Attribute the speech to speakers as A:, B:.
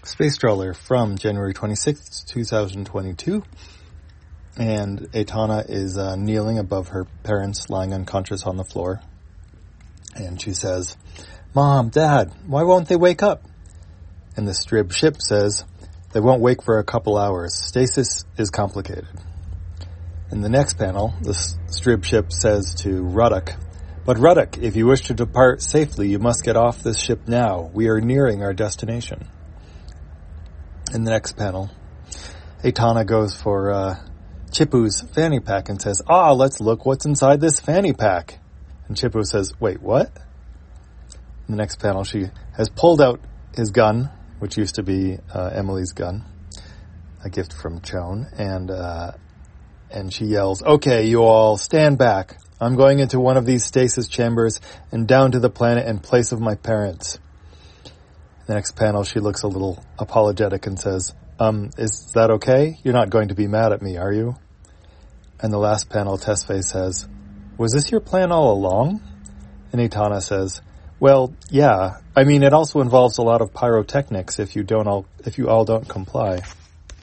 A: Space Stroller from January 26th, 2022. And Etana is kneeling above her parents lying unconscious on the floor. And she says, "Mom, Dad, why won't they wake up?" And the Strib ship says, "They won't wake for a couple hours. Stasis is complicated." In the next panel, the Strib ship says to Ruddock, "But Ruddock, if you wish to depart safely, you must get off this ship now. We are nearing our destination." In the next panel, Etana goes for Chippu's fanny pack and says, "Let's look what's inside this fanny pack." And Chippu says, "Wait, what?" In the next panel, she has pulled out his gun, which used to be Emily's gun, a gift from Joan, and she yells, "Okay, you all, stand back. I'm going into one of these stasis chambers and down to the planet in place of my parents." In the next panel, she looks a little apologetic and says, "Is that okay? You're not going to be mad at me, are you?" And the last panel, Tesfaye says, "Was this your plan all along?" And Etana says, "Well, yeah. I mean, it also involves a lot of pyrotechnics if you all don't comply."